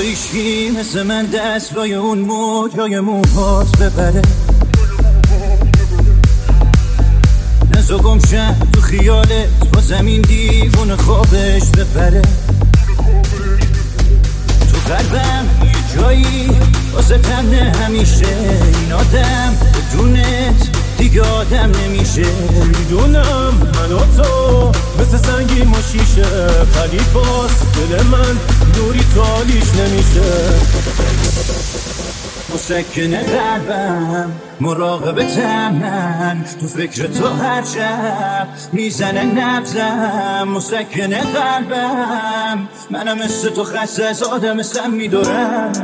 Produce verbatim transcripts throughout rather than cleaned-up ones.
ایشکی مثل من دست لای اون موجای موهات ببره، نزا گمشم تو خیالت با زمین دیوون خوابش ببره. تو قلبم یه جایی واسه تمنه همیشه، این آدم بدونت دیگه آدم نمیشه. میدونم من و تو مثل سنگی ما شیشه، ولی باز دل من دوری تالیش نمیشه. مسکن قلبم مراقبتم من، تو فکر تو هر شب میزنه نبزم. مسکن قلبم منم مثل تو خسته از آدم سم میدارم.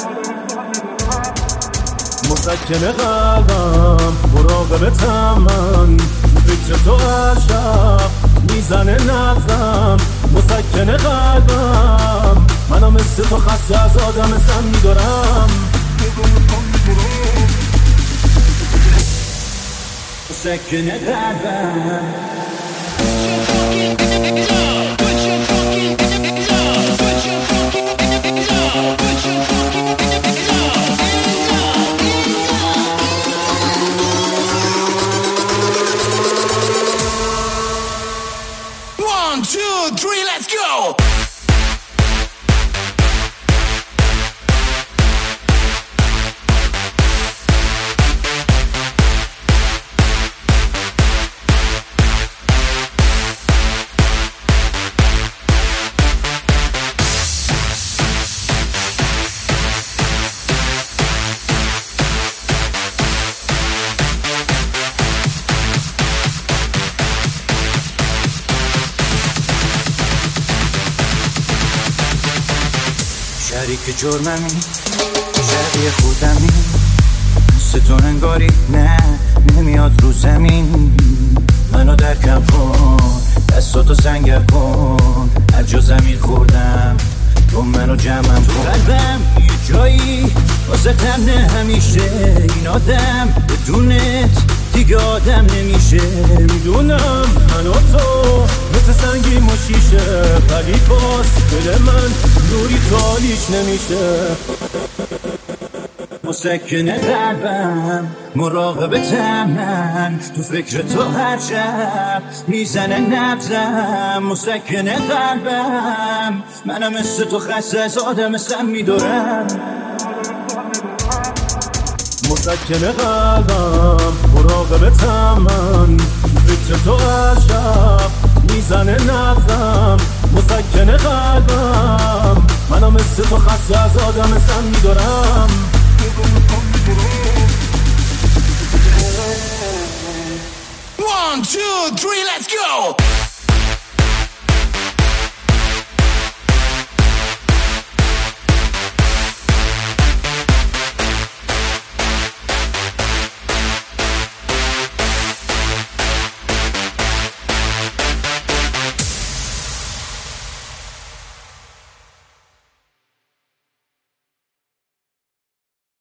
مسکن قلبم مراقبتم من، تو فکر تو هر شب میزنه نبزم. مسکن قلبم منم مثل تو خسته از آدم سم میدارم. مسکن قلبم One, two, three, let's go! شریک جرممی، شبیه خودمی، مثل تو انگاری نه نمیاد رو زمین. منو درکم کن، دستاتو سنگر کن، هر جا زمین خوردم تو منو جمعم کن. تو قلبم یه جایی واسه تمنه همیشه، این آدم بدونت دیگه آدم نمیشه. میدونم من و تو مثل سنگی ما شیشه، ولی باز دل من دوری تالیش نمیشه. مسکن قلبم مراقبتم من، تو فکر تو هر شب میزنه نبزم. مسکن قلبم منم مثل تو خسته از آدم سم میدارم. مسکن قلبم مراقبتم من، تو فکر تو هر شب میزنه نبزم. مسکن قلبم منم مثل تو خسته از آدم سم میدارم. One, two, three, let's go!